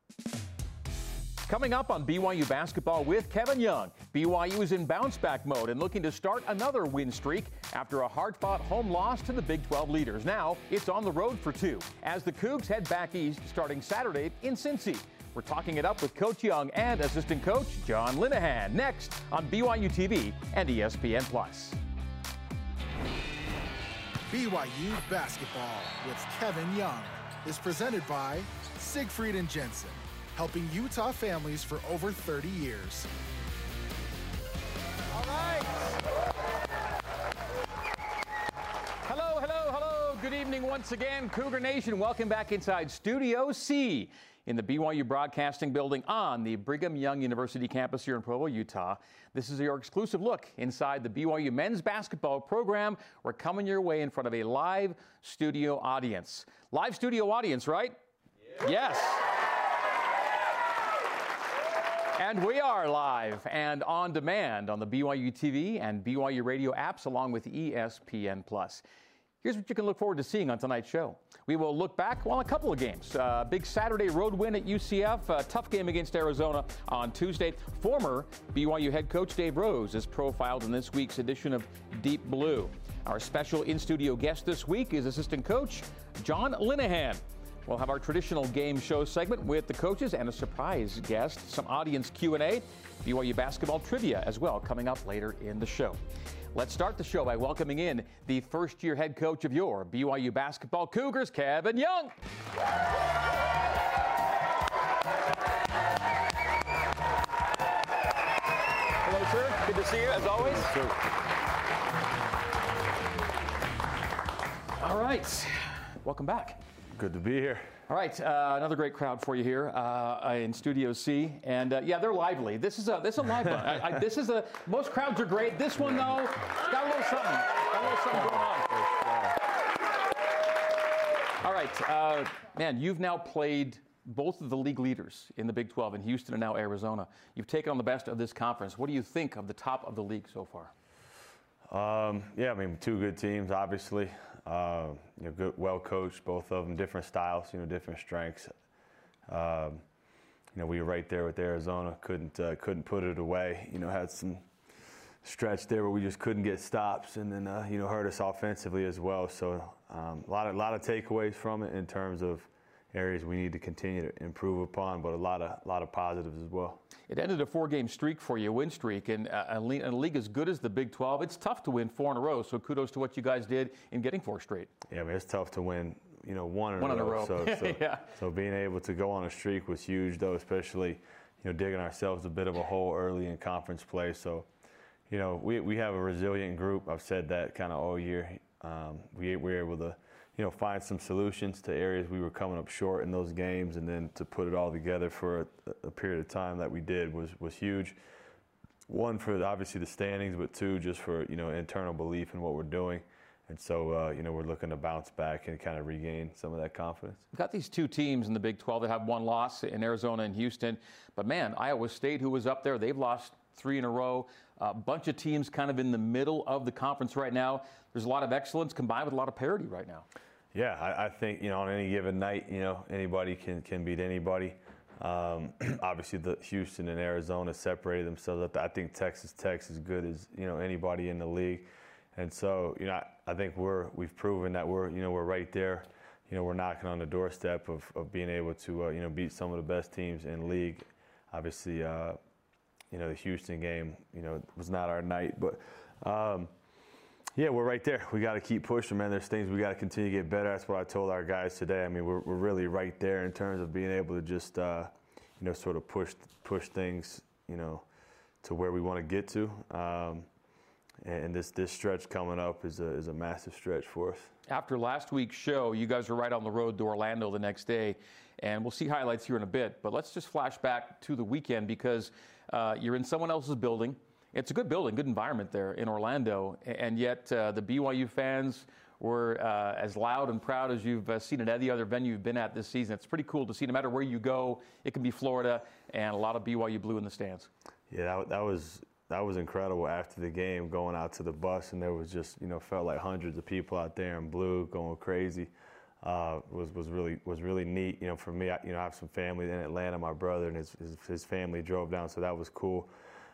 Coming up on BYU Basketball with Kevin Young. BYU is in bounce-back mode and looking to start another win streak after a hard-fought home loss to the Big 12 leaders. Now, it's on the road for two as the Cougs head back east starting Saturday in Cincy. We're talking it up with Coach Young and assistant coach John Linehan next on BYU TV and ESPN+. BYU Basketball with Kevin Young is presented by Siegfried and Jensen, helping Utah families for over 30 years. All right. Hello. Good evening once again, Cougar Nation. Welcome back inside Studio C in the BYU Broadcasting Building on the Brigham Young University campus here in Provo, Utah. This is your exclusive look inside the BYU men's basketball program. We're coming your way in front of a live studio audience. Live studio audience, right? Yeah. Yes. And we are live and on demand on the BYU TV and BYU radio apps along with ESPN+. Here's what you can look forward to seeing on tonight's show. We will look back on a couple of games. Big Saturday road win at UCF, a tough game against Arizona on Tuesday. Former BYU head coach Dave Rose is profiled in this week's edition of Deep Blue. Our special in-studio guest this week is assistant coach John Linehan. We'll have our traditional game show segment with the coaches and a surprise guest, some audience Q&A, BYU basketball trivia as well coming up later in the show. Let's start the show by welcoming in the first-year head coach of your BYU basketball Cougars, Kevin Young. Hello, sir. Good to see you, as always. All right. Welcome back. Good to be here. All right, another great crowd for you here in Studio C, and yeah, they're lively. This is a live one. Most crowds are great. This one though, got a little something going on. All right, man, you've now played both of the league leaders in the Big 12 in Houston and now Arizona. You've taken on the best of this conference. What do you think of the top of the league so far? Yeah, I mean, two good teams, obviously. Good, well coached, both of them, different styles, different strengths. We were right there with Arizona, couldn't put it away. Had some stretch there where we just couldn't get stops, and then hurt us offensively as well. So a lot of takeaways from it in terms of areas we need to continue to improve upon, but a lot of positives as well. It ended a 4-game streak for you, a win streak, and a league as good as the Big 12. It's tough to win 4 in a row, so kudos to what you guys did in getting 4 straight. Yeah, I mean, it's tough to win, one in a row. So, yeah. So being able to go on a streak was huge, though, especially, digging ourselves a bit of a hole early in conference play. So, we have a resilient group. I've said that kind of all year. We were able to, find some solutions to areas we were coming up short in those games, and then to put it all together for a period of time that we did was huge. One, for obviously the standings, but two, just for, internal belief in what we're doing. And so, we're looking to bounce back and kind of regain some of that confidence. We've got these two teams in the Big 12 that have one loss in Arizona and Houston. But, man, Iowa State, who was up there, they've lost 3 in a row. A bunch of teams kind of in the middle of the conference right now. There's a lot of excellence combined with a lot of parity right now. Yeah, I think, on any given night, anybody can beat anybody. Obviously, the Houston and Arizona separated themselves. I think Texas Tech's as good as, anybody in the league. And so, I think we've proven that we're right there. We're knocking on the doorstep of being able to, beat some of the best teams in the league. Obviously, the Houston game, was not our night, but yeah, we're right there. We got to keep pushing, man. There's things we got to continue to get better. That's what I told our guys today. I mean, we're really right there in terms of being able to just, sort of push things, to where we want to get to. And this stretch coming up is a massive stretch for us. After last week's show, you guys were right on the road to Orlando the next day, and we'll see highlights here in a bit. But let's just flash back to the weekend because you're in someone else's building. It's a good building, good environment there in Orlando, and yet the BYU fans were as loud and proud as you've seen at any other venue you've been at this season. It's pretty cool to see. No matter where you go, it can be Florida, and a lot of BYU blue in the stands. Yeah, that was incredible after the game, going out to the bus, and there was just, felt like hundreds of people out there in blue going crazy. was really neat. You know, for me, I have some family in Atlanta. My brother and his family drove down, so that was cool.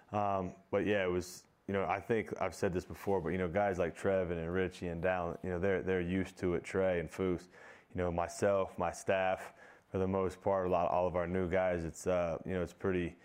But yeah, it was. You know, I think I've said this before, but guys like Trevin and Richie and Dallin, they're used to it. Trey and Foose, myself, my staff, for the most part, all of our new guys. It's it's pretty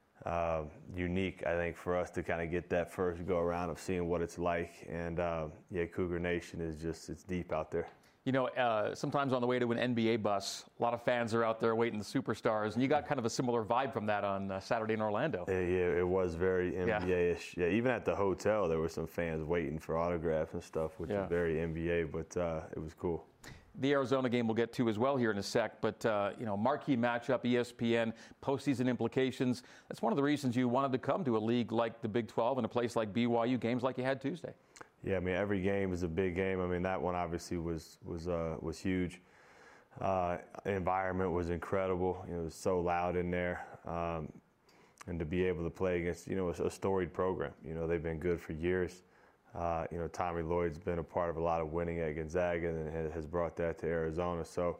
unique, I think, for us to kind of get that first go around of seeing what it's like. And Cougar Nation it's deep out there. Sometimes on the way to an NBA bus, a lot of fans are out there waiting the superstars, and you got kind of a similar vibe from that on Saturday in Orlando. Yeah, it was very NBA-ish. Yeah, even at the hotel, there were some fans waiting for autographs and stuff, which is very NBA, but it was cool. The Arizona game we'll get to as well here in a sec, but marquee matchup, ESPN, postseason implications. That's one of the reasons you wanted to come to a league like the Big 12 and a place like BYU, games like you had Tuesday. Yeah, I mean, every game is a big game. I mean, that one obviously was huge. The environment was incredible. It was so loud in there, and to be able to play against a storied program. They've been good for years. Tommy Lloyd's been a part of a lot of winning at Gonzaga and has brought that to Arizona. So,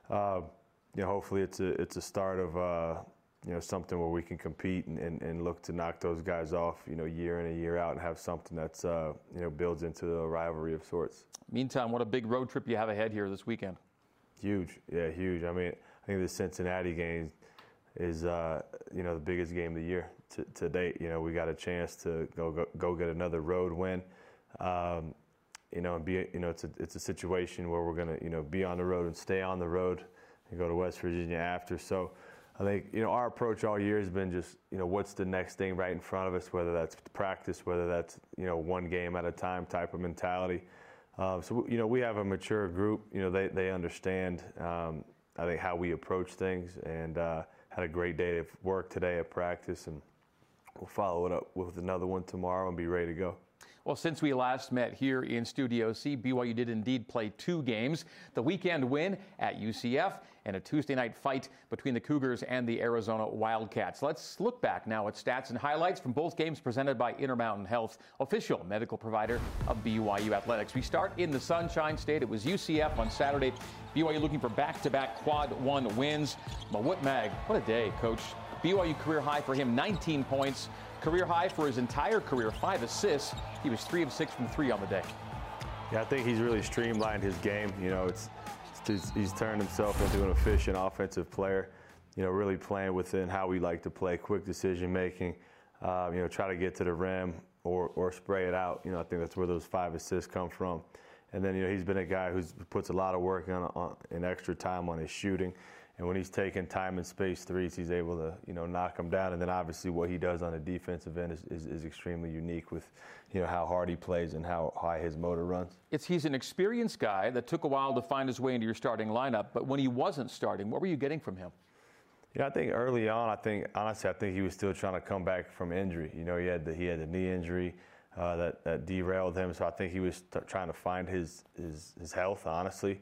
hopefully it's a start of something where we can compete and look to knock those guys off, year in and year out, and have something that's builds into a rivalry of sorts. Meantime, what a big road trip you have ahead here this weekend. Huge, yeah, huge. I mean, I think the Cincinnati game is the biggest game of the year to date. We got a chance to go get another road win. And be it's a situation where we're gonna be on the road and stay on the road and go to West Virginia after. So I think our approach all year has been just what's the next thing right in front of us, whether that's practice, whether that's one game at a time type of mentality. So we have a mature group. They understand I think how we approach things, and had a great day of work today at practice, and we'll follow it up with another one tomorrow and be ready to go. Well, since we last met here in Studio C, BYU did indeed play 2 games. The weekend win at UCF and a Tuesday night fight between the Cougars and the Arizona Wildcats. Let's look back now at stats and highlights from both games presented by Intermountain Health, official medical provider of BYU Athletics. We start in the Sunshine State. It was UCF on Saturday. BYU looking for back-to-back quad 1 wins. Mawut Mag, what a day, Coach. BYU career high for him, 19 points. Career high for his entire career, 5 assists. He was 3 of 6 from 3 on the day. Yeah, I think he's really streamlined his game. He's turned himself into an efficient offensive player. Really playing within how we like to play, quick decision making. Try to get to the rim or spray it out. I think that's where those 5 assists come from. And then he's been a guy who puts a lot of work in extra time on his shooting. And when he's taking time and space threes, he's able to, knock them down. And then obviously what he does on the defensive end is extremely unique with, how hard he plays and how high his motor runs. He's an experienced guy that took a while to find his way into your starting lineup. But when he wasn't starting, what were you getting from him? I think early on, I think he was still trying to come back from injury. He had the knee injury that derailed him. So I think he was trying to find his health, honestly.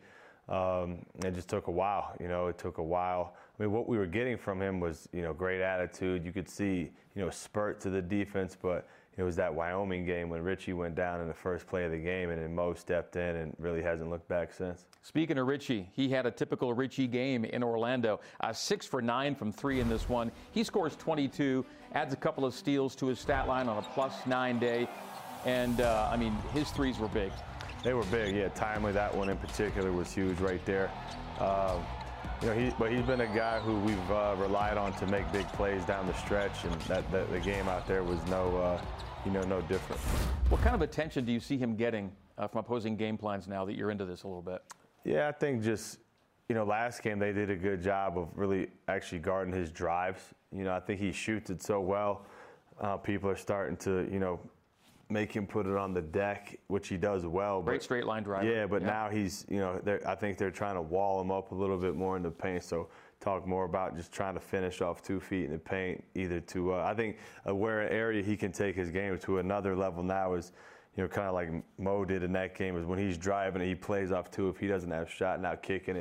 It just took a while, it took a while. I mean, what we were getting from him was, great attitude. You could see, a spurt to the defense, but it was that Wyoming game when Richie went down in the first play of the game, and then Mo stepped in and really hasn't looked back since. Speaking of Richie, he had a typical Richie game in Orlando. 6 for 9 from 3 in this one. He scores 22, adds a couple of steals to his stat line on a +9 day. And, his threes were big. They were big, yeah. Timely, that one in particular was huge right there. But he's been a guy who we've relied on to make big plays down the stretch, and the game out there was no different. What kind of attention do you see him getting from opposing game plans now that you're into this a little bit? Yeah, I think just, last game they did a good job of really actually guarding his drives. I think he shoots it so well. People are starting to, make him put it on the deck, which he does well. Great straight line driver. Yeah, but now he's, I think they're trying to wall him up a little bit more in the paint. So talk more about just trying to finish off 2 feet in the paint, either to, I think where an area he can take his game to another level now is, kind of like Mo did in that game, is when he's driving and he plays off 2. If he doesn't have a shot, now kicking it,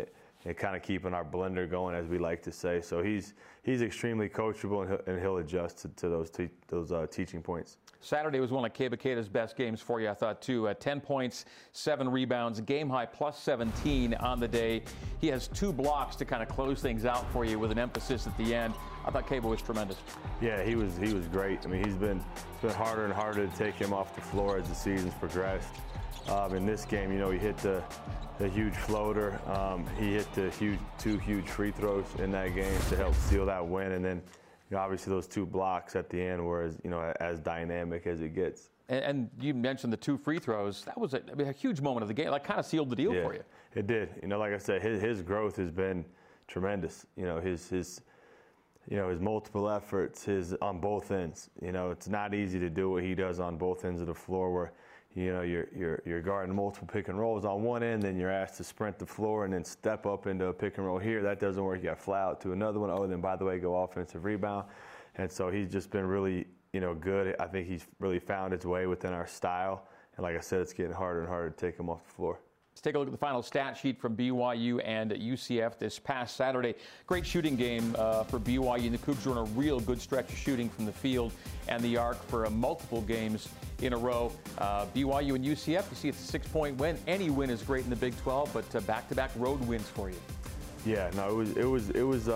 and kind of keeping our blender going, as we like to say. So he's extremely coachable, and he'll adjust to those teaching points. Saturday was one of Keba Keita's best games for you, I thought, too. 10 points, 7 rebounds, game high plus 17 on the day. He has 2 blocks to kind of close things out for you with an emphasis at the end. I thought Keba was tremendous. Yeah, he was great. I mean, it's been harder and harder to take him off the floor as the season's progressed. In this game, you know, he hit the huge floater. He hit the 2 huge free throws in that game to help seal that win, and then, you know, obviously those 2 blocks at the end were as dynamic as it gets. And you mentioned the 2 free throws. That was a huge moment of the game. That kind of sealed the deal for you. It did. You know, like I said, his growth has been tremendous. You know, his multiple efforts, on both ends. You know, it's not easy to do what he does on both ends of the floor, where, you know, you're guarding multiple pick and rolls on one end, then you're asked to sprint the floor and then step up into a pick and roll here. That doesn't work. You got to fly out to another one. Oh, then by the way, go offensive rebound. And so he's just been really, you know, good. I think he's really found his way within our style. And like I said, it's getting harder and harder to take him off the floor. Let's take a look at the final stat sheet from BYU and UCF this past Saturday. Great shooting game for BYU, and the Cougs were on a real good stretch of shooting from the field and the arc for multiple games in a row. BYU and UCF, you see it's a 6-point win. Any win is great in the Big 12, but back-to-back road wins for you. Yeah, no, it was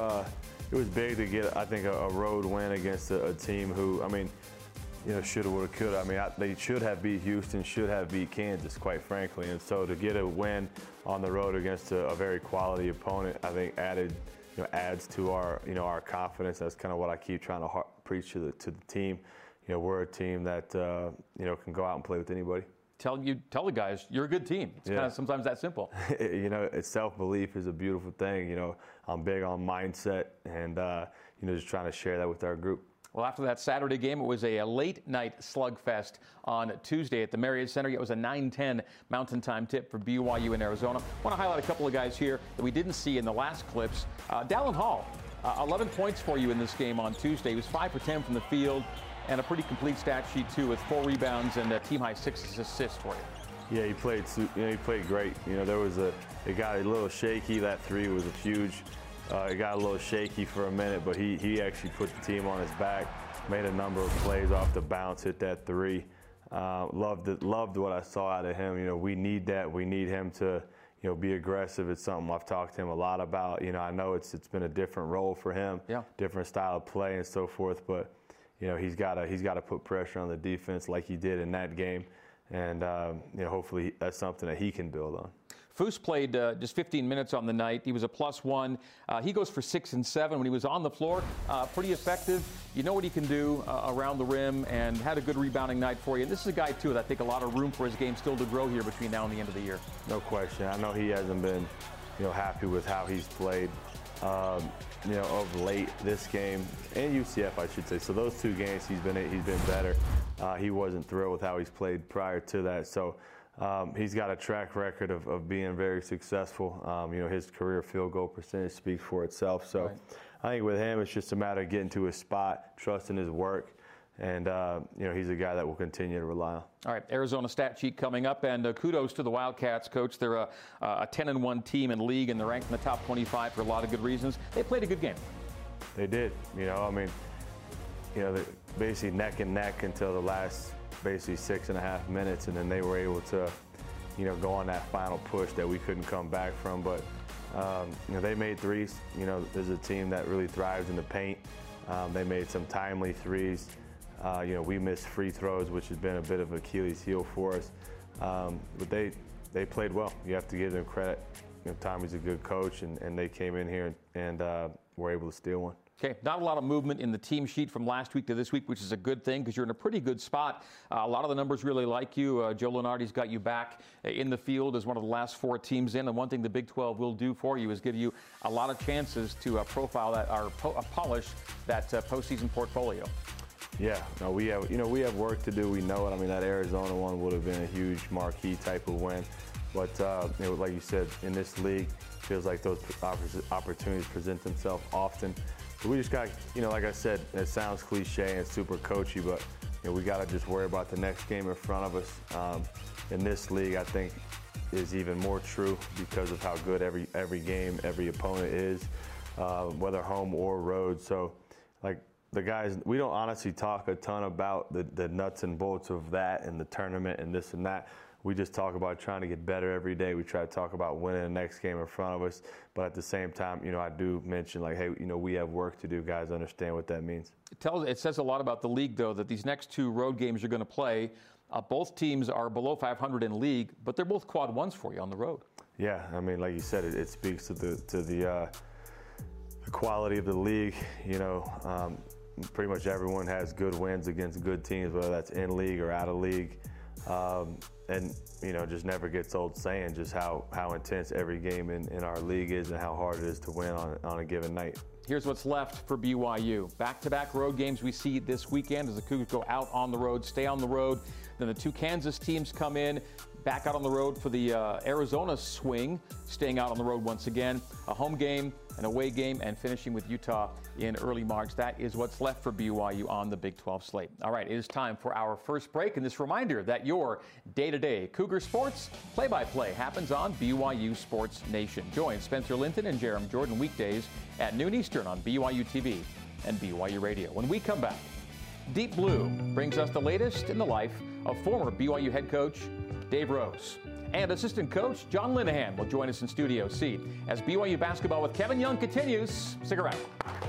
big to get, I think, a road win against a team who, I mean, you know, shoulda, woulda, coulda. I mean, they should have beat Houston, should have beat Kansas, quite frankly. And so to get a win on the road against a very quality opponent, I think adds to our confidence. That's kind of what I keep trying to preach to the team. You know, we're a team that can go out and play with anybody. Tell the guys you're a good team. It's kind of sometimes that simple. You know, self-belief is a beautiful thing. You know, I'm big on mindset, and just trying to share that with our group. Well, after that Saturday game, it was a late-night slugfest on Tuesday at the Marriott Center. It was a 9:10 Mountain Time tip for BYU in Arizona. I want to highlight a couple of guys here that we didn't see in the last clips. Dallin Hall, 11 points for you in this game on Tuesday. He was 5 for 10 from the field, and a pretty complete stat sheet, too, with 4 rebounds and team-high 6 assists for you. Yeah, he played great. You know, it got a little shaky. That 3 was a huge. It got a little shaky for a minute, but he actually put the team on his back, made a number of plays off the bounce, hit that 3. Loved what I saw out of him. You know, we need that. We need him to, you know, be aggressive. It's something I've talked to him a lot about. You know, I know it's been a different role for him, different style of play and so forth, but, you know, he's got to put pressure on the defense like he did in that game, and hopefully that's something that he can build on. Foose played just 15 minutes on the night. He was a +1. He goes for 6 and 7 when he was on the floor. Pretty effective. You know what he can do around the rim, and had a good rebounding night for you. This is a guy, too, that I think a lot of room for his game still to grow here between now and the end of the year. No question. I know he hasn't been, happy with how he's played, of late this game, and UCF, I should say. So those 2 games he's been better. He wasn't thrilled with how he's played prior to that. So he's got a track record of being very successful. His career field goal percentage speaks for itself. So right. I think with him, it's just a matter of getting to his spot, trusting his work, and he's a guy that we'll continue to rely on. All right, Arizona stat sheet coming up, and kudos to the Wildcats, Coach. They're a 10-1 team in league, and they're ranked in the top 25 for a lot of good reasons. They played a good game. They did. They're basically neck and neck until the last basically 6.5 minutes, and then they were able to, go on that final push that we couldn't come back from. But, they made threes. There's a team that really thrives in the paint. They made some timely threes. We missed free throws, which has been a bit of Achilles heel for us. But they played well. You have to give them credit. Tommy's a good coach, and they came in here and were able to steal one. Okay, not a lot of movement in the team sheet from last week to this week, which is a good thing because you're in a pretty good spot. A lot of the numbers really like you. Joe Lunardi's got you back in the field as one of the last 4 teams in. And one thing the Big 12 will do for you is give you a lot of chances to profile that or polish that postseason portfolio. Yeah, no, we have work to do. We know it. That Arizona one would have been a huge marquee type of win. But like you said, in this league, it feels like those opportunities present themselves often. But we just got, like I said, it sounds cliche and super coachy, but we got to just worry about the next game in front of us. In this league, I think, is even more true because of how good every game, every opponent is, whether home or road. So, like, the guys, we don't honestly talk a ton about the nuts and bolts of that and the tournament and this and that. We just talk about trying to get better every day. We try to talk about winning the next game in front of us. But at the same time, I do mention, like, hey, we have work to do. Guys understand what that means. It says a lot about the league, though, that these next two road games you're going to play, both teams are below 500 in league, but they're both quad ones for you on the road. Yeah, I mean, like you said, it speaks to the quality of the league. Pretty much everyone has good wins against good teams, whether that's in league or out of league. And just never gets old saying just how intense every game in our league is and how hard it is to win on a given night. Here's what's left for BYU. Back-to-back road games we see this weekend as the Cougars go out on the road, stay on the road. Then the two Kansas teams come in, back out on the road for the Arizona swing, staying out on the road once again. A home game, an away game, and finishing with Utah in early March. That is what's left for BYU on the Big 12 slate. All right, it is time for our first break, and this reminder that your day-to-day Cougar sports play-by-play happens on BYU Sports Nation. Join Spencer Linton and Jerem Jordan weekdays at noon Eastern on BYU TV and BYU Radio. When we come back, Deep Blue brings us the latest in the life of former BYU head coach Dave Rose. And assistant coach John Linehan will join us in Studio C as BYU Basketball with Kevin Young continues. Stick around.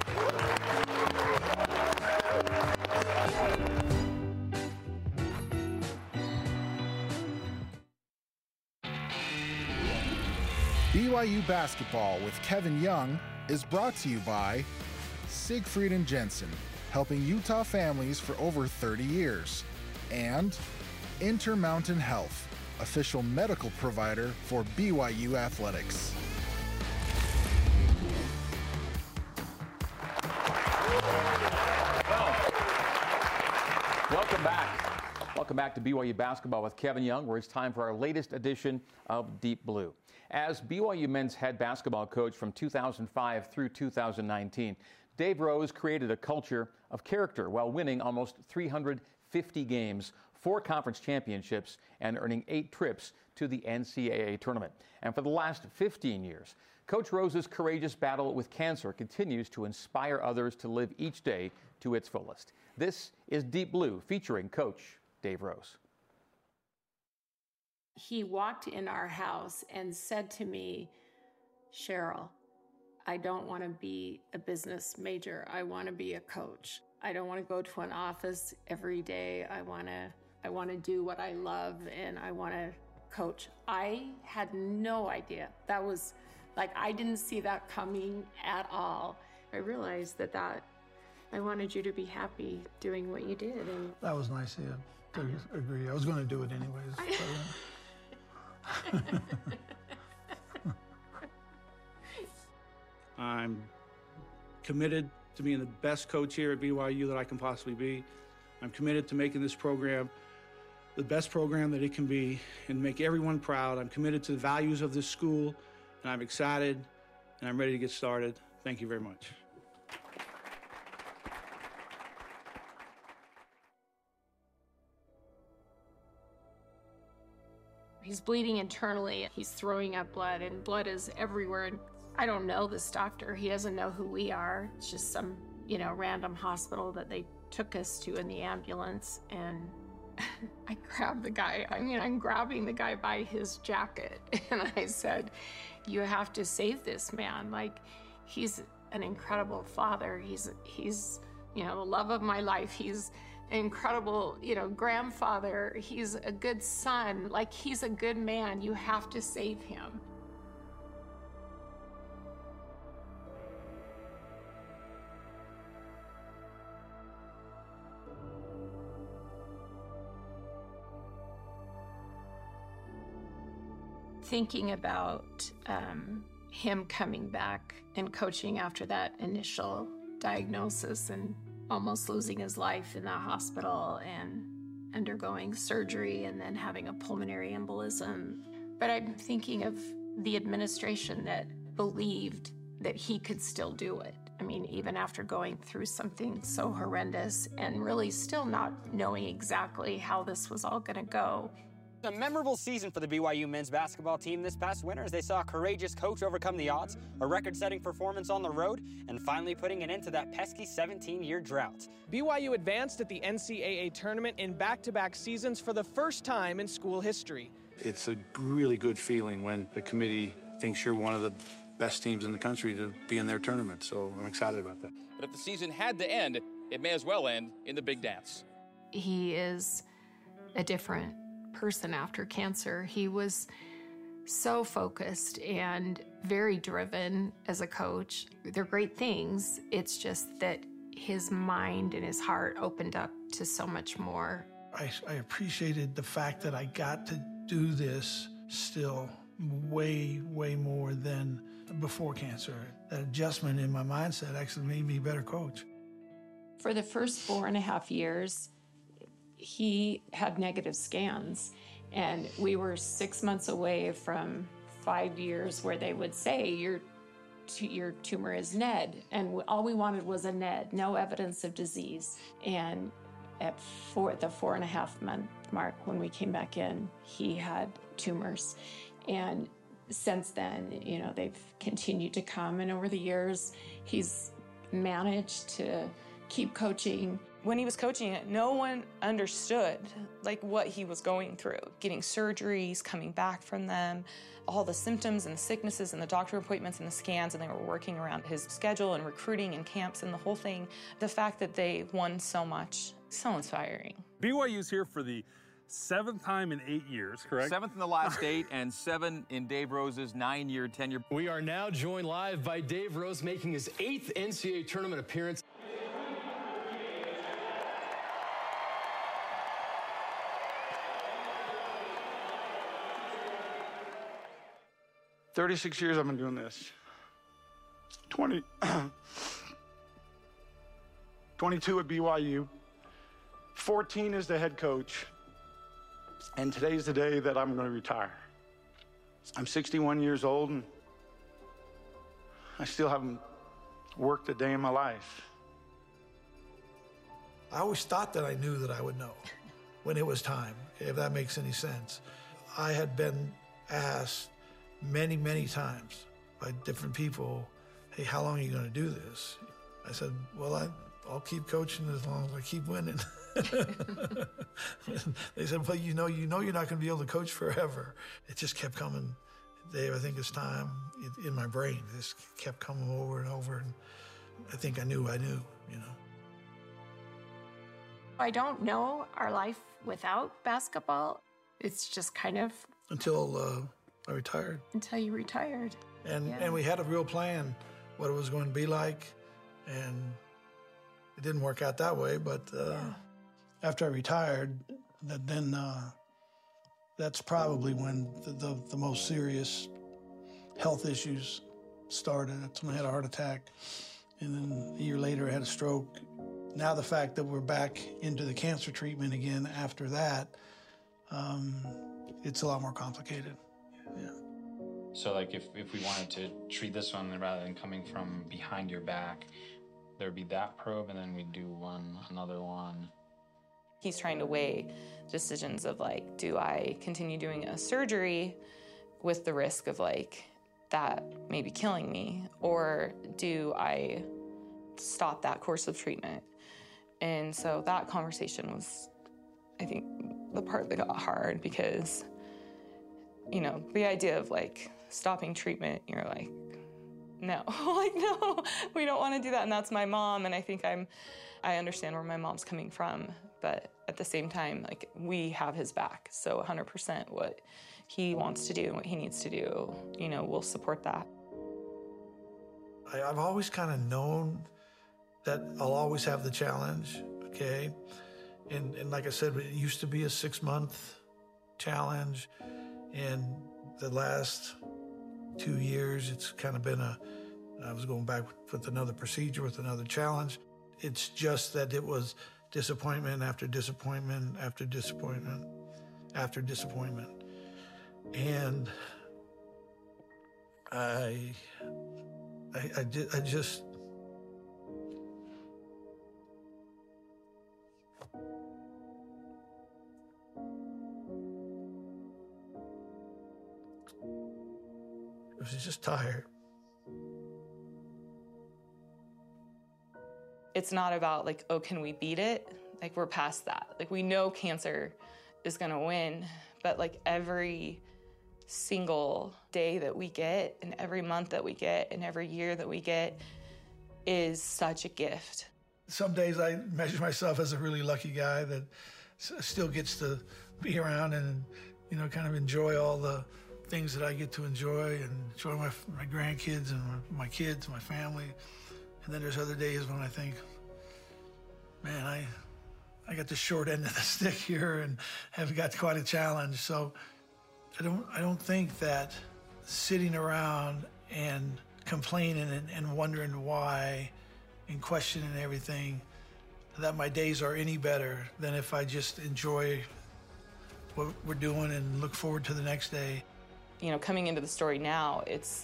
BYU Basketball with Kevin Young is brought to you by Siegfried and Jensen, helping Utah families for over 30 years, and Intermountain Health, official medical provider for BYU Athletics. Welcome back. Welcome back to BYU Basketball with Kevin Young, where it's time for our latest edition of Deep Blue. As BYU men's head basketball coach from 2005 through 2019, Dave Rose created a culture of character while winning almost 350 games, 4 conference championships, and earning 8 trips to the NCAA tournament. And for the last 15 years, Coach Rose's courageous battle with cancer continues to inspire others to live each day to its fullest. This is Deep Blue, featuring Coach Dave Rose. He walked in our house and said to me, "Cheryl, I don't want to be a business major. I want to be a coach. I don't want to go to an office every day. I want to do what I love, and I want to coach." I had no idea. That was like, I didn't see that coming at all. I realized that I wanted you to be happy doing what you did. And that was nice of you to agree. I was going to do it anyways. I'm committed to being the best coach here at BYU that I can possibly be. I'm committed to making this program the best program that it can be and make everyone proud. I'm committed to the values of this school, and I'm excited, and I'm ready to get started. Thank you very much. He's bleeding internally. He's throwing up blood, and blood is everywhere. And I don't know this doctor. He doesn't know who we are. It's just some, random hospital that they took us to in the ambulance. And I grabbed the guy. I'm grabbing the guy by his jacket. And I said, "You have to save this man. Like, he's an incredible father. He's the love of my life. He's incredible, grandfather. He's a good son. Like, he's a good man. You have to save him." Thinking about him coming back and coaching after that initial diagnosis and almost losing his life in that hospital and undergoing surgery and then having a pulmonary embolism. But I'm thinking of the administration that believed that he could still do it. I mean, even after going through something so horrendous and really still not knowing exactly how this was all going to go, A memorable season for the BYU men's basketball team this past winter as they saw a courageous coach overcome the odds, a record-setting performance on the road, and finally putting an end to that pesky 17-year drought. BYU advanced at the NCAA tournament in back-to-back seasons for the first time in school history. It's a really good feeling when the committee thinks you're one of the best teams in the country to be in their tournament, so I'm excited about that. But if the season had to end, it may as well end in the big dance. He is a different person after cancer. He was so focused and very driven as a coach. They're great things. It's just that his mind and his heart opened up to so much more. I appreciated the fact that I got to do this still way, way more than before cancer. That adjustment in my mindset actually made me a better coach. For the first 4.5 years, he had negative scans, and we were 6 months away from 5 years where they would say your tumor is NED, and all we wanted was a NED, no evidence of disease. And at the 4.5 month mark when we came back in, he had tumors. And since then, they've continued to come, and over the years, he's managed to keep coaching. When he was coaching it, no one understood what he was going through, getting surgeries, coming back from them, all the symptoms and the sicknesses and the doctor appointments and the scans, and they were working around his schedule and recruiting and camps and the whole thing. The fact that they won so much, so inspiring. BYU's here for the 7th time in 8 years, correct? 7th in the last 8 and 7 in Dave Rose's 9-year tenure. We are now joined live by Dave Rose making his 8th NCAA tournament appearance. "36 years I've been doing this. 22 at BYU, 14 as the head coach, and today's the day that I'm going to retire. I'm 61 years old, and I still haven't worked a day in my life. I always thought that I knew that I would know when it was time, if that makes any sense. I had been asked many, many times by different people, hey, how long are you going to do this? I said, well, I'll keep coaching as long as I keep winning. They said, well, you know you're not going to be able to coach forever. It just kept coming. Dave, I think it's time in my brain. This kept coming over and over, and I think I knew, I don't know our life without basketball. It's just kind of... Until I retired. Until you retired. And we had a real plan, what it was going to be like, and it didn't work out that way, but after I retired, then that's probably when the most serious health issues started. That's when I had a heart attack, and then a year later I had a stroke. Now the fact that we're back into the cancer treatment again after that, it's a lot more complicated. Yeah. So if we wanted to treat this one rather than coming from behind your back, there'd be that probe, and then we'd do another one. He's trying to weigh decisions of do I continue doing a surgery with the risk of that maybe killing me, or do I stop that course of treatment? And so that conversation was, I think, the part that got hard, because the idea of stopping treatment, you're no, no, we don't want to do that. And that's my mom. And I think I understand where my mom's coming from, but at the same time, we have his back. So 100% what he wants to do and what he needs to do, we'll support that. I've always kind of known that I'll always have the challenge, okay? And like I said, it used to be a 6-month challenge. And the last 2 years, it's kind of been I was going back with another procedure, with another challenge. It's just that it was disappointment after disappointment after disappointment after disappointment. And I just... sometimes. He's just tired. It's not about like, oh, can we beat it? Like, we're past that. Like, we know cancer is gonna win, but like every single day that we get and every month that we get and every year that we get is such a gift. Some days I measure myself as a really lucky guy that still gets to be around and, you know, kind of enjoy all the things that I get to enjoy and enjoy my grandkids and my kids, my family. And then there's other days when I think, man, I got the short end of the stick here and have got quite a challenge. So I don't think that sitting around and complaining and wondering why and questioning everything, that my days are any better than if I just enjoy what we're doing and look forward to the next day. You know, coming into the story now, it's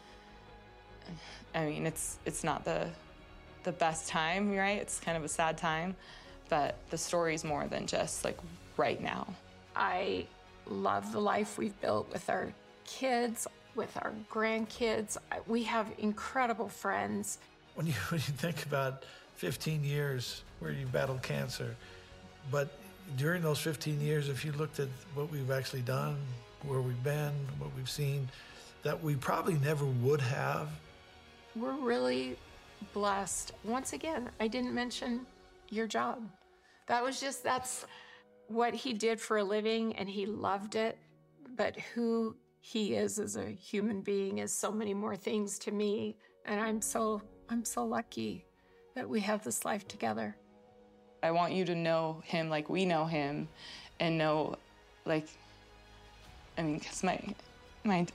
not the best time, right? It's kind of a sad time, but the story's more than just like right now. I love the life we've built with our kids, with our grandkids. We have incredible friends. When you think about 15 years where you battled cancer, but during those 15 years, if you looked at what we've actually done, where we've been, what we've seen, that we probably never would have. We're really blessed. Once again, I didn't mention your job. That's what he did for a living, and he loved it. But who he is as a human being is so many more things to me. And I'm so lucky that we have this life together. I want you to know him like we know him, and know, like, I mean, because my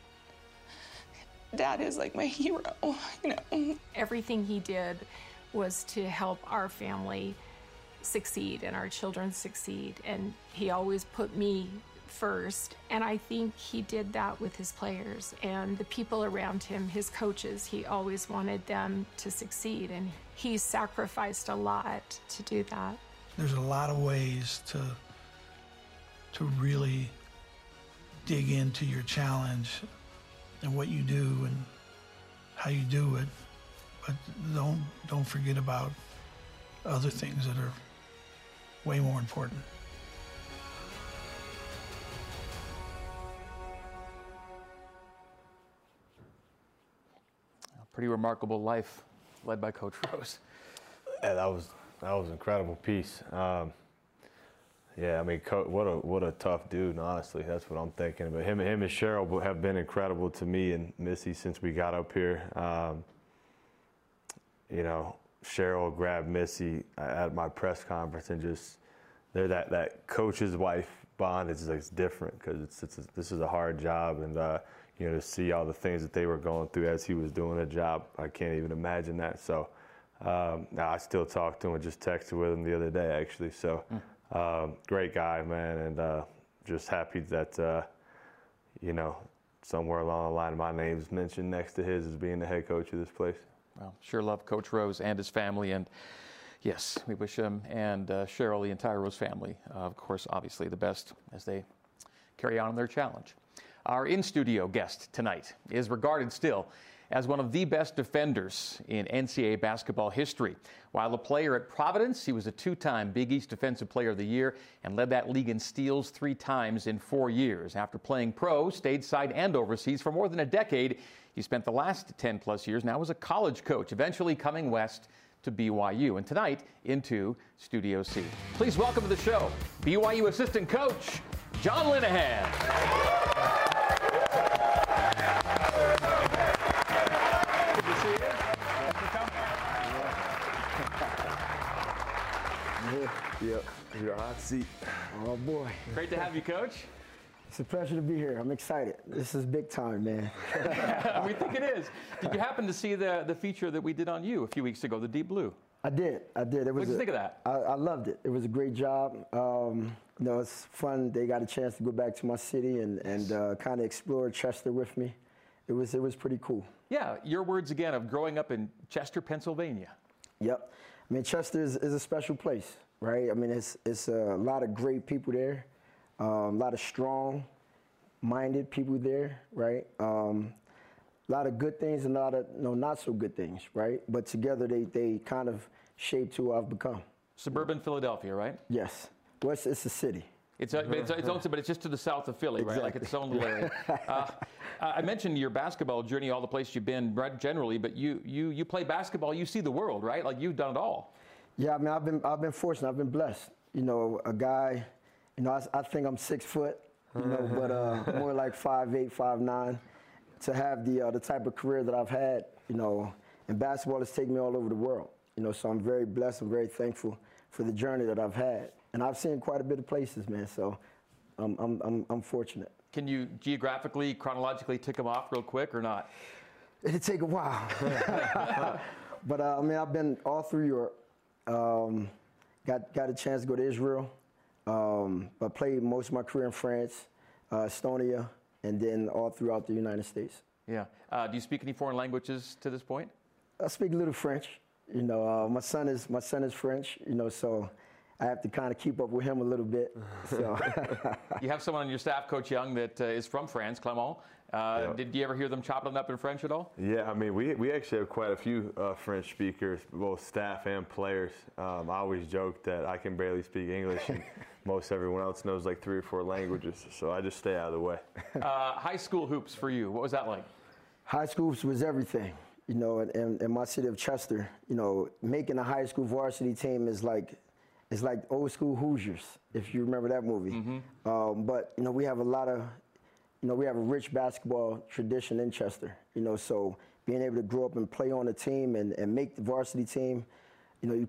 dad is like my hero, you know. Everything he did was to help our family succeed and our children succeed, and he always put me first. And I think he did that with his players and the people around him, his coaches. He always wanted them to succeed, and he sacrificed a lot to do that. There's a lot of ways to really dig into your challenge and what you do and how you do it, but don't forget about other things that are way more important. A pretty remarkable life led by Coach Rose. Yeah, that was an incredible piece. Yeah, I mean, what a tough dude. Honestly, that's what I'm thinking. But him and Cheryl have been incredible to me and Missy since we got up here. You know, Cheryl grabbed Missy at my press conference and just they're that coach's wife bond is like different because this is a hard job, and you know, to see all the things that they were going through as he was doing the job, I can't even imagine that. So now I still talk to him and just texted with him the other day actually. So. Great guy, man, and just happy that, you know, somewhere along the line my name's mentioned next to his as being the head coach of this place. Well, sure love Coach Rose and his family, and yes, we wish him and Cheryl, the entire Rose family, of course, obviously the best as they carry on in their challenge. Our in-studio guest tonight is regarded still as one of the best defenders in NCAA basketball history. While a player at Providence, he was a two-time Big East Defensive Player of the Year and led that league in steals 3 times in 4 years. After playing pro, stateside, and overseas for more than a decade, he spent the last 10-plus years now as a college coach, eventually coming west to BYU. And tonight, into Studio C. Please welcome to the show, BYU assistant coach, John Linehan. Yep, your hot seat. Oh boy. Great to have you, Coach. It's a pleasure to be here. I'm excited. This is big time, man. We think it is. Did you happen to see the feature that we did on you a few weeks ago, the Deep Blue? I did. What did you think of that? I loved it. It was a great job. You know, it's fun. They got a chance to go back to my city and kind of explore Chester with me. It was pretty cool. Yeah, your words again of growing up in Chester, Pennsylvania. Yep. I mean, Chester is a special place, right? I mean, it's a lot of great people there, a lot of strong-minded people there, right? lot of good things and a lot of not so good things, right? But together they kind of shaped who I've become. Suburban Philadelphia, right? Yes. Well, it's a city. It's just to the south of Philly, right? Exactly. Like its own little area. I mentioned your basketball journey, all the places you've been generally, but you play basketball, you see the world, right? Like you've done it all. Yeah, I mean, I've been fortunate, I've been blessed. You know, a guy, you know, I think I'm 6 foot, you know, but more like 5'8", 5'9". To have the type of career that I've had, you know, and basketball has taken me all over the world. You know, so I'm very blessed. I'm very thankful for the journey that I've had, and I've seen quite a bit of places, man. So I'm fortunate. Can you geographically, chronologically tick them off real quick or not? It'd take a while, but I mean, I've been all through Europe. Got a chance to go to Israel, but played most of my career in France, Estonia, and then all throughout the United States. Yeah. Do you speak any foreign languages to this point? I speak a little French. You know, my son is French. You know, so I have to kind of keep up with him a little bit. So you have someone on your staff, Coach Young, that is from France, Clément. Did you ever hear them chopping it up in French at all? Yeah, I mean, we actually have quite a few French speakers, both staff and players. I always joke that I can barely speak English, and most everyone else knows like 3 or 4 languages, so I just stay out of the way. High school hoops for you, what was that like? High school hoops was everything. You know, in my city of Chester, you know, making a high school varsity team is like old school Hoosiers, if you remember that movie. Mm-hmm. But, you know, we have a rich basketball tradition in Chester, you know, so being able to grow up and play on a team and make the varsity team, you know,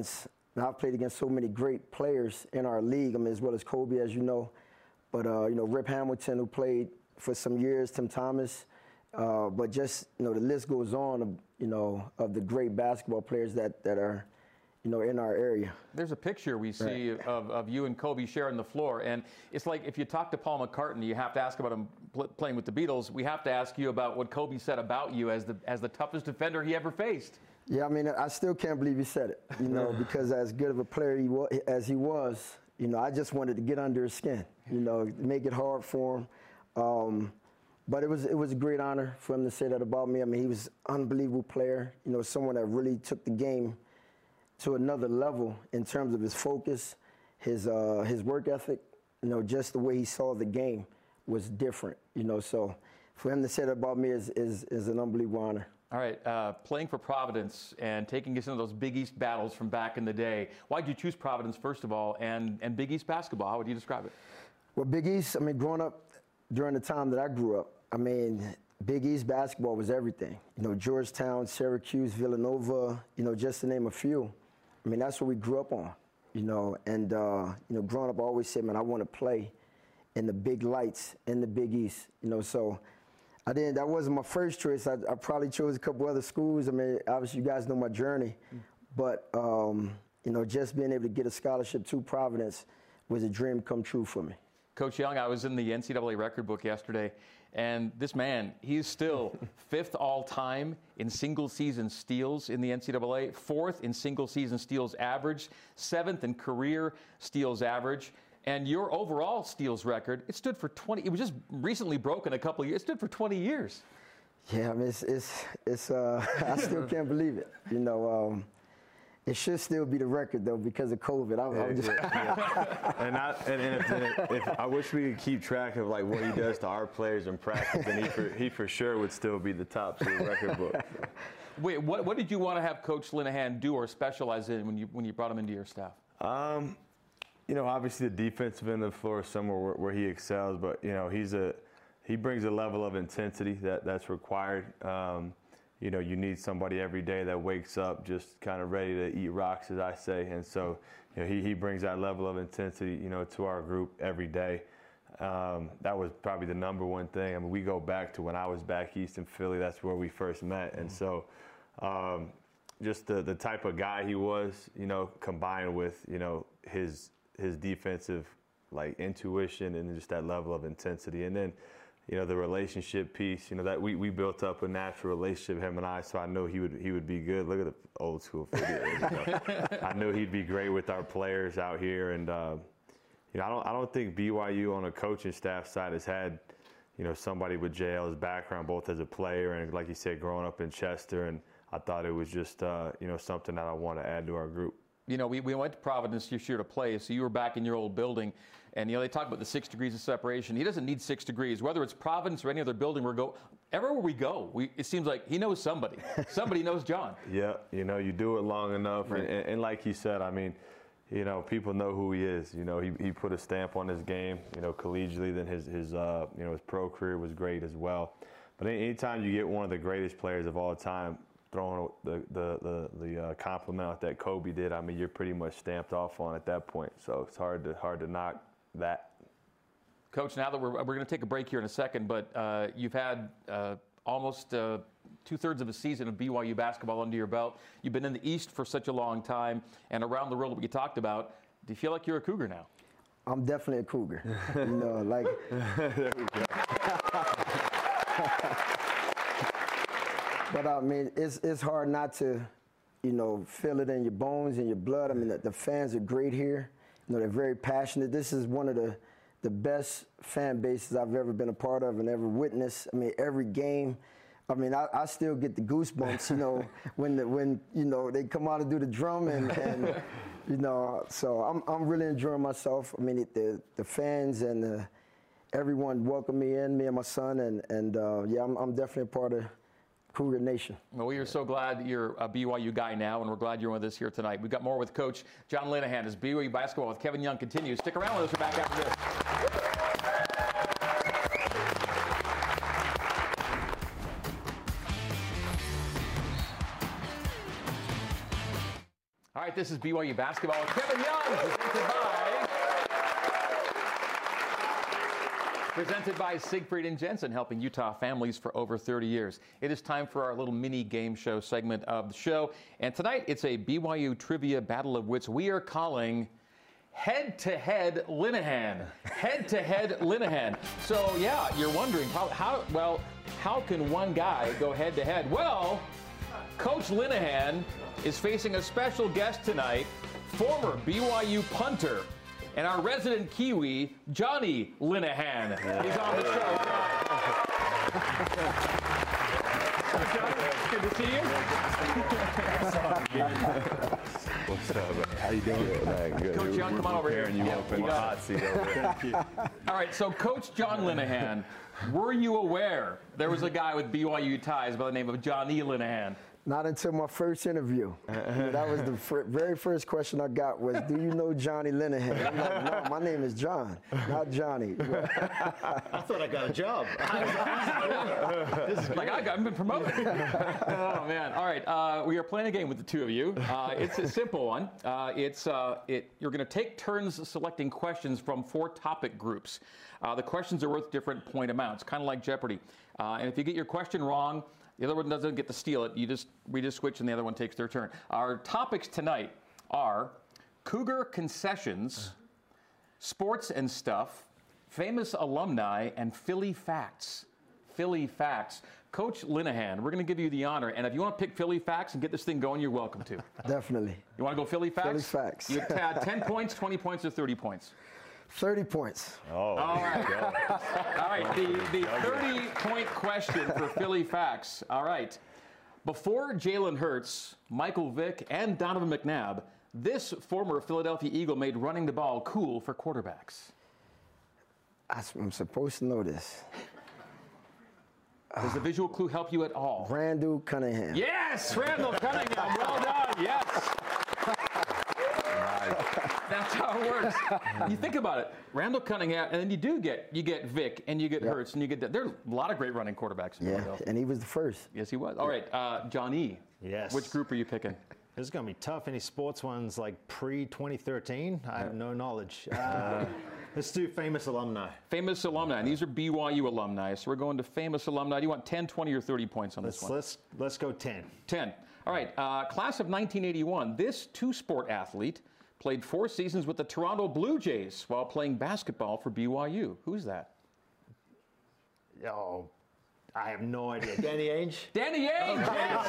I've played against so many great players in our league, I mean, as well as Kobe, as you know, but, you know, Rip Hamilton, who played for some years, Tim Thomas, but just, you know, the list goes on, you know, of the great basketball players that are, you know, in our area. There's a picture we see of you and Kobe sharing the floor, and it's like if you talk to Paul McCartney, you have to ask about him playing with the Beatles. We have to ask you about what Kobe said about you as the toughest defender he ever faced. Yeah, I mean, I still can't believe he said it, you know, because as good of a player as he was, you know, I just wanted to get under his skin, you know, make it hard for him. But it was a great honor for him to say that about me. I mean, he was an unbelievable player, you know, someone that really took the game to another level in terms of his focus, his work ethic, you know, just the way he saw the game was different, you know. So for him to say that about me is an unbelievable honor. All right, playing for Providence and taking us into those Big East battles from back in the day. Why did you choose Providence, first of all, and Big East basketball? How would you describe it? Well, Big East, I mean, growing up during the time that I grew up, I mean, Big East basketball was everything. You know, Georgetown, Syracuse, Villanova, you know, just to name a few. I mean, that's what we grew up on, you know. And, you know, growing up, I always said, man, I want to play in the big lights in the Big East, you know. So that wasn't my first choice. I probably chose a couple other schools. I mean, obviously, you guys know my journey. But, you know, just being able to get a scholarship to Providence was a dream come true for me. Coach Young, I was in the NCAA record book yesterday, and this man, he's still 5th all-time in single-season steals in the NCAA, 4th in single-season steals average, 7th in career steals average, and your overall steals record, it stood for 20. It was just recently broken a couple of years. It stood for 20 years. Yeah, I mean, it's I still can't believe it. You know, it should still be the record, though, because of COVID. If I wish we could keep track of like what he does to our players in practice, and he for sure would still be the top of the record book. Wait, what did you want to have Coach Linehan do or specialize in when you brought him into your staff? You know, obviously the defensive end of the floor is somewhere where he excels, but you know he brings a level of intensity that's required. You know, you need somebody every day that wakes up just kind of ready to eat rocks, as I say. And so, you know, he brings that level of intensity, you know, to our group every day. That was probably the number one thing. I mean, we go back to when I was back east in Philly. That's where we first met. And so just the type of guy he was, you know, combined with, you know, his defensive, like, intuition and just that level of intensity. And then, you know, the relationship piece, you know, that we built up a natural relationship, him and I, so I know he would be good. Look at the old school videos. You know. I know he'd be great with our players out here. And, you know, I don't think BYU on a coaching staff side has had, somebody with JL's background, both as a player and, like you said, growing up in Chester. And I thought it was just, something that I want to add to our group. We went to Providence this year to play, so you were back in your old building. And, they talk about the 6 degrees of separation. He doesn't need 6 degrees. Whether it's Providence or any other building everywhere we go, it seems like he knows somebody. Somebody knows John. Yeah, you do it long enough. Right. And like you said, I mean, people know who he is. He put a stamp on his game, collegiately. Then his pro career was great as well. But anytime you get one of the greatest players of all time throwing the compliment that Kobe did, I mean, you're pretty much stamped off on at that point. So it's hard to knock that. Coach, now that we're going to take a break here in a second, but you've had almost 2/3 of a season of BYU basketball under your belt. You've been in the East for such a long time and around the world that we talked about. Do you feel like you're a Cougar now? I'm definitely a Cougar. There we go. But I mean, it's hard not to, feel it in your bones and your blood. I mean, the fans are great here. They're very passionate. This is one of the best fan bases I've ever been a part of and ever witnessed. I mean, every game. I mean, I still get the goosebumps, when they come out and do the drum and so I'm really enjoying myself. I mean, the fans and everyone welcomed me and my son, and I'm definitely a part of Cougar Nation. Well, we are so glad that you're a BYU guy now, and we're glad you're with us here tonight. We've got more with Coach John Linehan as BYU basketball with Kevin Young continues. Stick around with us. We're back after this. All right, this is BYU basketball with Kevin Young, presented by Siegfried and Jensen, helping Utah families for over 30 years. It is time for our little mini game show segment of the show. And tonight, it's a BYU trivia battle of wits we are calling Head-to-Head Linehan. Head-to-Head Linehan. So, yeah, you're wondering, how can one guy go head-to-head? Well, Coach Linehan is facing a special guest tonight, former BYU punter, and our resident Kiwi, Johnny Linehan. He's on the show. Good to see you. What's up, man? How you doing? Good. Coach Young, come on over here. You up in the hot seat over there. Thank you. All right, so Coach John Linehan, were you aware there was a guy with BYU ties by the name of Johnny Linehan? Not until my first interview. That was the very first question I got was, do you know Johnny Linehan? I'm like, no, my name is John, not Johnny. I thought I got a job. I've been promoted. Oh, man. All right, we are playing a game with the two of you. It's a simple one. You're going to take turns selecting questions from 4 topic groups. The questions are worth different point amounts, kind of like Jeopardy. And if you get your question wrong, the other one doesn't get to steal it. We just switch and the other one takes their turn. Our topics tonight are Cougar concessions, sports and stuff, famous alumni, and Philly facts. Philly facts. Coach Linehan, we're going to give you the honor. And if you want to pick Philly facts and get this thing going, you're welcome to. Definitely. You want to go Philly facts? Philly facts. You had 10 points, 20 points, or 30 points? 30 points. Oh, all right. All right, the 30-point question for Philly facts. All right. Before Jalen Hurts, Michael Vick, and Donovan McNabb, this former Philadelphia Eagle made running the ball cool for quarterbacks. I'm supposed to know this. Does the visual clue help you at all? Randall Cunningham. Yes, Randall Cunningham. Well done. Yes. That's how it works. You think about it, Randall Cunningham, and then you get Vic, and you get Hurts, and you get that. There's a lot of great running quarterbacks in Philadelphia. And he was the first. Yes, he was. All right, John E. Yes. Which group are you picking? This is going to be tough. Any sports ones like pre-2013? I have no knowledge. Let's do famous alumni. Famous alumni. And these are BYU alumni. So we're going to famous alumni. Do you want 10, 20, or 30 points on this one? Let's go 10. 10. All right. Class of 1981. This two-sport athlete played 4 seasons with the Toronto Blue Jays while playing basketball for BYU. Who's that? Oh, I have no idea. Danny Ainge? Danny Ainge!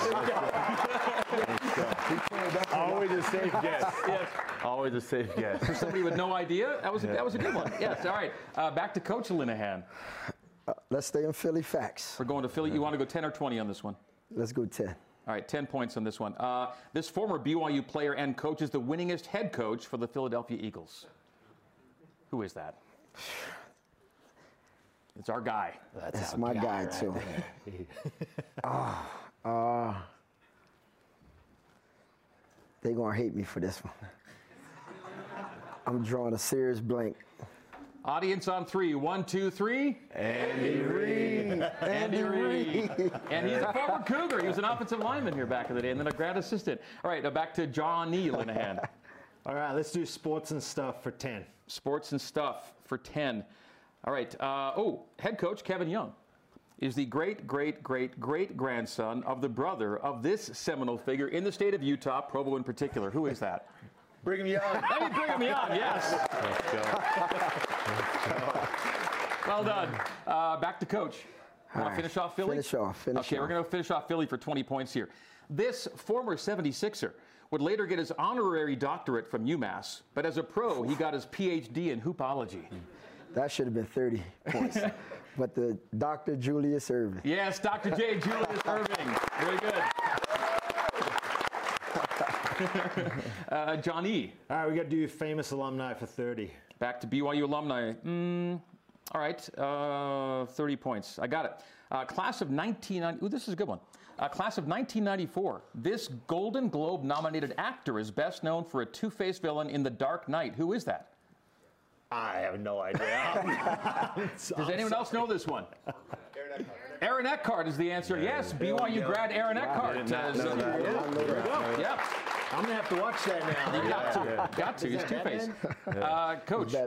Always a safe guess. Yes. Always a safe guess. For somebody with no idea, that was a good one. Yes, all right. Back to Coach Linehan. Let's stay in Philly facts. We're going to Philly. You want to go 10 or 20 on this one? Let's go 10. All right, 10 points on this one. This former BYU player and coach is the winningest head coach for the Philadelphia Eagles. Who is that? It's our guy. That's my guy, too. They're going to hate me for this one. I'm drawing a serious blank. Audience on 3. 1, 2, 3. Andy Reid. Andy Reid. And he's a former Cougar. He was an offensive lineman here back in the day, and then a grad assistant. All right, back to Johnny Linehan. All right, let's do sports and stuff for 10. Sports and stuff for 10. All right. Head coach Kevin Young is the great-great-great-great-grandson of the brother of this seminal figure in the state of Utah, Provo in particular. Who is that? Brigham Young. Hey, Brigham Young, yes. Well done. Back to coach. Want to finish off Philly? Finish off. Okay, we're going to finish off Philly for 20 points here. This former 76er would later get his honorary doctorate from UMass, but as a pro, he got his PhD in hoopology. That should have been 30 points. But the Dr. Julius Erving. Yes, Dr. J. Julius Erving. Very good. John E. All right, we got to do famous alumni for 30. Back to BYU alumni. All right, 30 points. I got it. Class of 1990. Ooh, this is a good one. Class of 1994. This Golden Globe nominated actor is best known for a two-faced villain in The Dark Knight. Who is that? I have no idea. Does anyone else know this one? Aaron Eckhart is the answer. Yes, BYU grad Aaron Eckhart. Yep. I'm going to have to watch that now. You got to. He's two-faced. Coach,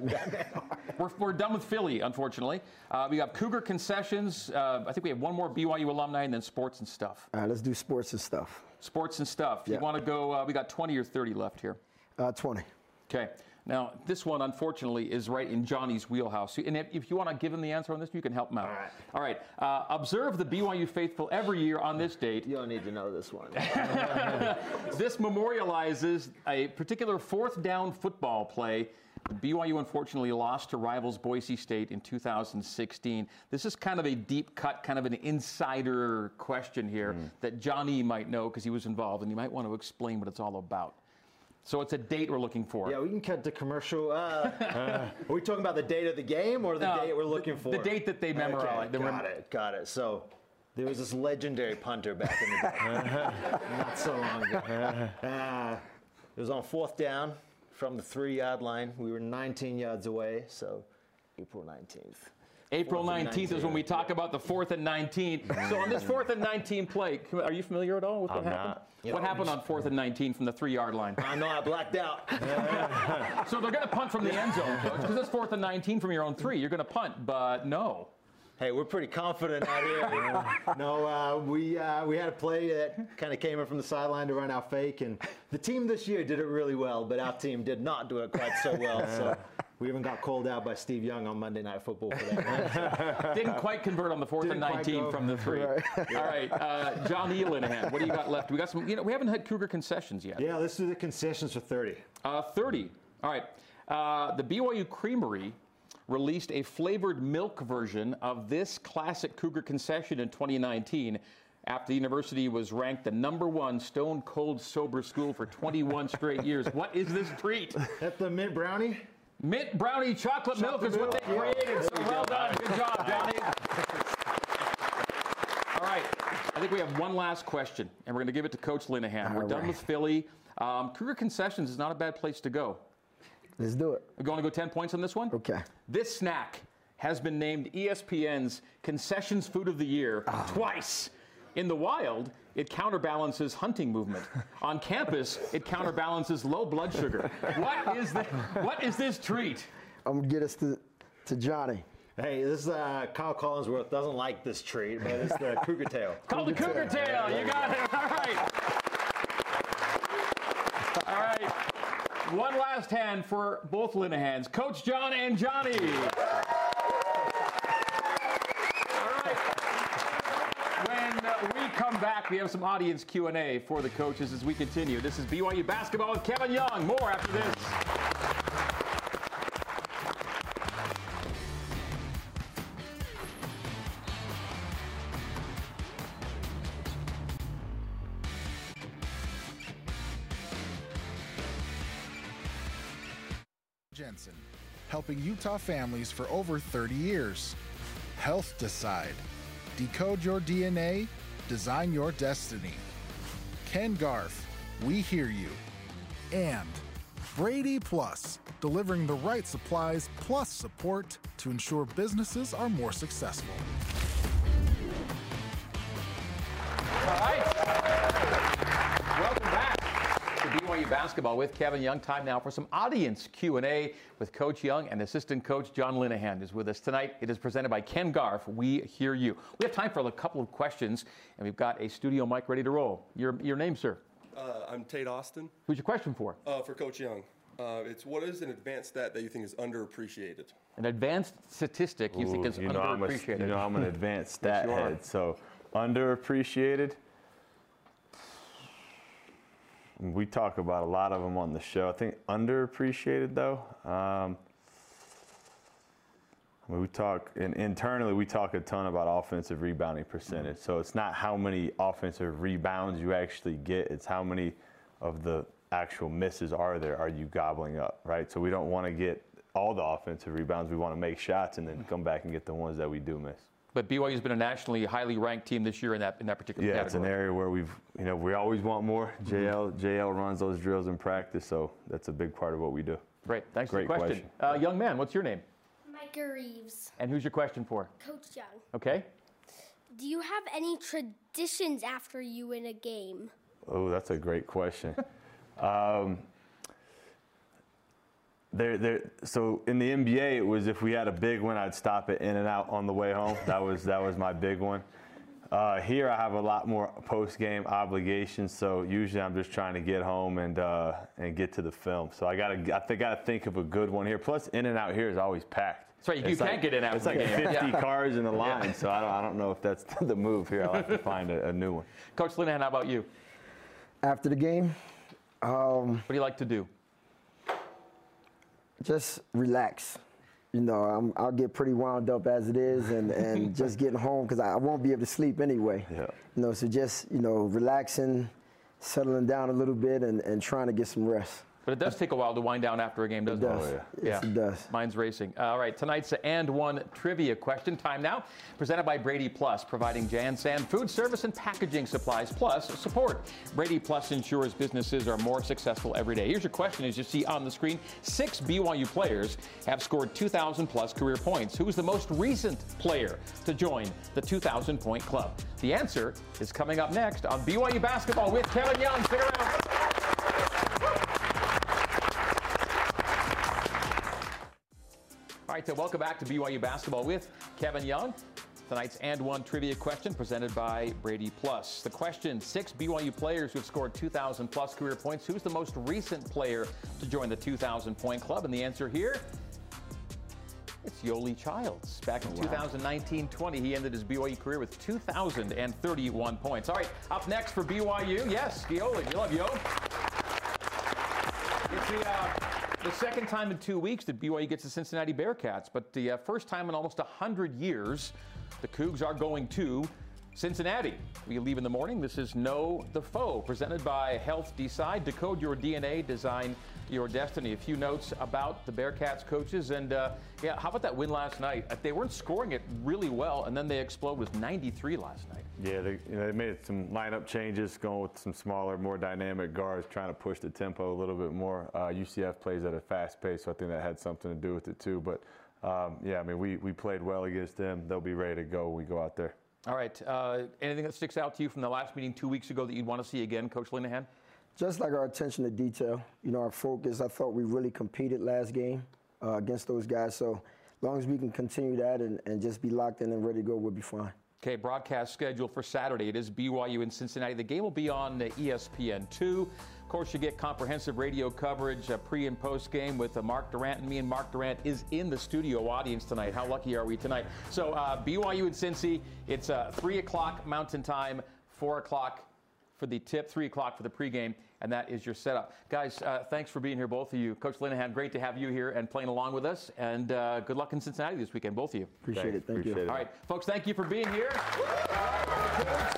we're done with Philly, unfortunately. We got Cougar concessions. I think we have one more BYU alumni and then sports and stuff. All right, let's do sports and stuff. Sports and stuff. You want to go, we got 20 or 30 left here. 20. Okay. Now, this one, unfortunately, is right in Johnny's wheelhouse. And if you want to give him the answer on this, you can help him out. All right. Observe the BYU faithful every year on this date. You don't need to know this one. This memorializes a particular fourth down football play. BYU, unfortunately, lost to rivals Boise State in 2016. This is kind of a deep cut, kind of an insider question here that Johnny might know because he was involved, and he might want to explain what it's all about. So it's a date we're looking for. Yeah, we can cut the commercial. Are we talking about the date of the game or the date we're looking for? The date that they memorize. Okay, got it. So there was this legendary punter back in the day, not so long ago. It was on fourth down from the 3-yard line. We were 19 yards away, so April 19th. April 19th is when we talk about the 4th and 19. So on this 4th and 19 play, are you familiar at all with what happened? What happened on 4th and 19 from the 3-yard line? I know, I blacked out. So they're going to punt from the end zone, coach, because it's 4th and 19 from your own 3. You're going to punt, but no. Hey, we're pretty confident out here. No, we had a play that kind of came in from the sideline to run our fake, and the team this year did it really well, but our team did not do it quite so well. So we even got called out by Steve Young on Monday Night Football for that. Didn't quite convert on the 4th and 19 from the 3. Right. All right, John E. Linehan, what do you got left? We got some. We haven't had Cougar concessions yet. Yeah, let's do the concessions for 30. 30. All right. The BYU Creamery released a flavored milk version of this classic Cougar concession in 2019 after the university was ranked the #1 stone cold sober school for 21 straight years. What is this treat? That's the mint brownie? Mint brownie chocolate milk is what they created. So well done. Good job, Johnny. All right. I think we have one last question, and we're going to give it to Coach Linehan. We're done with Philly. Cougar concessions is not a bad place to go. Let's do it. We're going to go 10 points on this one? Okay. This snack has been named ESPN's Concessions Food of the Year twice. In the wild, it counterbalances hunting movement. On campus, it counterbalances low blood sugar. What is this treat? I'm going to get us to Johnny. Hey, this is Kyle Collinsworth doesn't like this treat, but it's the Cougar Tail. Called the Cougar Tail. You got it. All right. All right. One last hand for both Linehans, Coach John and Johnny. All right. When we come back, we have some audience Q&A for the coaches as we continue. This is BYU Basketball with Kevin Young. More after this. Jensen, helping Utah families for over 30 years. Health Decide. Decode your DNA, design your destiny. Ken Garff, we hear you. And Brady Plus, delivering the right supplies plus support to ensure businesses are more successful. All right. Welcome back to BYU Basketball with Kevin Young. Time now for some audience Q&A with Coach Young, and assistant coach John Linehan is with us tonight. It is presented by Ken Garff. We hear you. We have time for a couple of questions, and we've got a studio mic ready to roll. Your name, sir? I'm Tate Austin. Who's your question for? For Coach Young. It's what is an advanced stat that you think is underappreciated? An advanced statistic you think is underappreciated. I'm an advanced stat head, so underappreciated. We talk about a lot of them on the show. I think underappreciated, though. Internally, we talk a ton about offensive rebounding percentage. So it's not how many offensive rebounds you actually get, it's how many of the actual misses are you gobbling up, right? So we don't want to get all the offensive rebounds. We want to make shots and then come back and get the ones that we do miss. But BYU's been a nationally highly ranked team this year in that particular category. Yeah, it's an area where we always want more. JL runs those drills in practice, so that's a big part of what we do. Great, thanks for the question. Young man, what's your name? Micah Reeves. And who's your question for? Coach Young. Okay. Do you have any traditions after you win a game? Oh, that's a great question. So in the NBA, it was if we had a big one, I'd stop at In-N-Out on the way home. That was my big one. Here, I have a lot more post-game obligations, so usually I'm just trying to get home and get to the film. So I gotta think of a good one here. Plus, In-N-Out here is always packed. That's right. You can't get in after It's like 50 cars in the line, so I don't know if that's the move here. I'll have to find a new one. Coach Linehan, how about you? After the game, what do you like to do? Just relax. I'll get pretty wound up as it is, and just getting home because I won't be able to sleep anyway. Yeah. So just relaxing, settling down a little bit, and trying to get some rest. But it does take a while to wind down after a game, doesn't it? It does. Yes, it does. Mine's racing. All right, tonight's And One trivia question. Time now. Presented by Brady Plus, providing Jansan food service and packaging supplies plus support. Brady Plus ensures businesses are more successful every day. Here's your question. As you see on the screen, 6 BYU players have scored 2,000-plus career points. Who is the most recent player to join the 2,000-point club? The answer is coming up next on BYU Basketball with Kevin Young. Stick around. All right, so welcome back to BYU Basketball with Kevin Young. Tonight's And One trivia question presented by Brady Plus. The question, 6 BYU players who have scored 2,000-plus career points. Who's the most recent player to join the 2,000-point club? And the answer here, it's Yoeli Childs. Back in 2019-20, he ended his BYU career with 2,031 points. All right, up next for BYU, yes, Yoeli. You love Yo. It's the second time in 2 weeks that BYU gets the Cincinnati Bearcats, but the first time in almost 100 years, the Cougs are going to Cincinnati. We leave in the morning. This is Know the Foe, presented by Health Decide. Decode your DNA, design your destiny. A few notes about the Bearcats coaches, and how about that win last night? They weren't scoring it really well, and then they explode with 93 last night. Yeah, they made some lineup changes, going with some smaller, more dynamic guards, trying to push the tempo a little bit more. UCF plays at a fast pace, so I think that had something to do with it too. But we played well against them. They'll be ready to go when we go out there. All right. Anything that sticks out to you from the last meeting 2 weeks ago that you'd want to see again, Coach Linehan? Just like our attention to detail, our focus. I thought we really competed last game against those guys. So as long as we can continue that and just be locked in and ready to go, we'll be fine. Okay, broadcast schedule for Saturday. It is BYU in Cincinnati. The game will be on ESPN2. Of course, you get comprehensive radio coverage, pre- and post-game with Mark Durant and me. And Mark Durant is in the studio audience tonight. How lucky are we tonight? So BYU in Cincy, it's 3 o'clock Mountain Time, 4 o'clock for the tip, 3 o'clock for the pregame, and that is your setup. Guys, thanks for being here, both of you. Coach Linehan, great to have you here and playing along with us, and good luck in Cincinnati this weekend, both of you. Appreciate it. Thank you. All right, folks, thank you for being here.